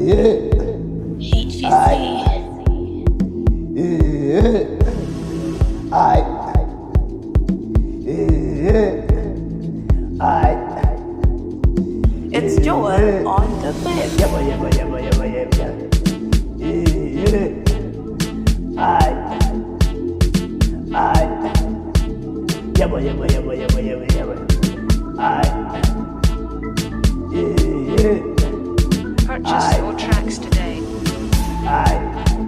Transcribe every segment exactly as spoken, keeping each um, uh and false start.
H G C. I I It's Joel on the bed. Yabba yabba yabba yabba yabba. I I Yabba yabba yabba yabba yabba yabba. I Purchase your tracks today. I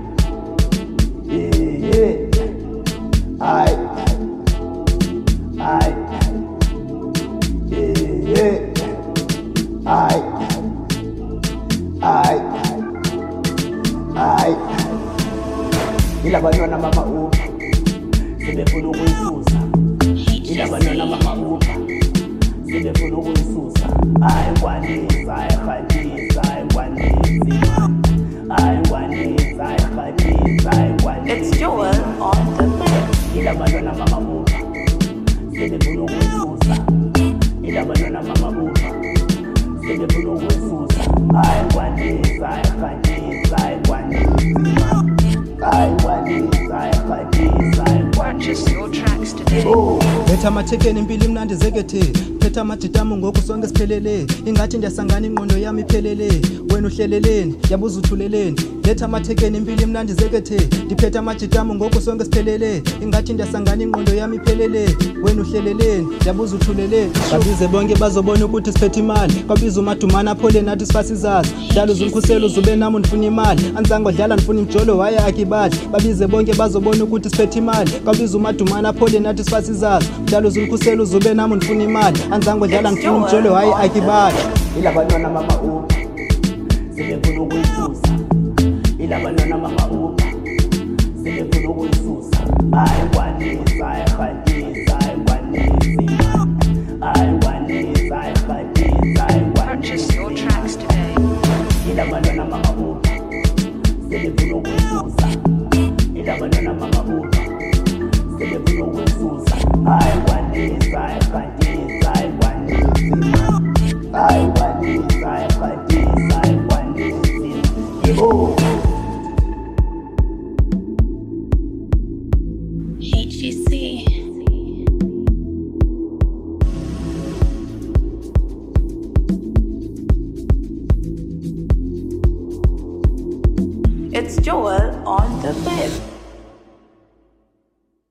I I I I I Ilabanyana mama upa sebefuna ukuyisusa. Ilabanyana mama upa sebefuna ukuyisusa. Ayikwanisa ayikwanisa ayikwanisa ayikwanisa ayikwanisa ayikwanisa. It's Joel on the bed. Ilabanyana mama upa sebefuna ukuyisusa. Ilabanyana mama upa sebefuna ukuyisusa. Ayikwanisa ayikwanisa ayikwanisa ayikwanisa ayikwanisa ayikwanisa. Purchase your tracks today. Letha amathekeni impilo imnandi zekethe phetha amadidamo ngoku sonke siphelele ingathi ndiyasangana ingqondo yami iphelele wena uhleleleni yabuza uthuleleni letha amathekeni impilo imnandi zekethe ndiphetha amadidamo ngoku sonke siphelele ingathi ndiyasangana ingqondo yami iphelele wena uhleleleni yabuza uthuleleni babize bonke bazobona ukuthi siphethe imali kwabiza umadumana aphole nathi sifasizazi dlala uzumkhuselo uzube nami ndifuna imali anzango dlala ndifuna imjolo waye akibadli babize bonke bazobona ukuthi siphethe imali kwabiza umadumana aphole nathi sifasizazi dlala uzumkhuselo uzube nami ndifuna imali anzango dlala ndifuna imjolo waye akibadli Ilabanyana mama upa sebefuna ukuyisusa. Ilabanyana mama upa sebefuna ukuyisusa. Ayikwanisa ayikwanisa ayikwanisa ayikwanisa ayikwanisa Purchase your ayikwanisa. tracks today. Ilabanyana mama upa sebefuna ukuyisusa. Ilabanyana mama upa sebefuna ukuyisusa. Ayikwanisa ayikwanisa ayikwanisa ayikwanisa ayikwanisa ayikwanisa. Yebo. H G C. It's Joel on the bed.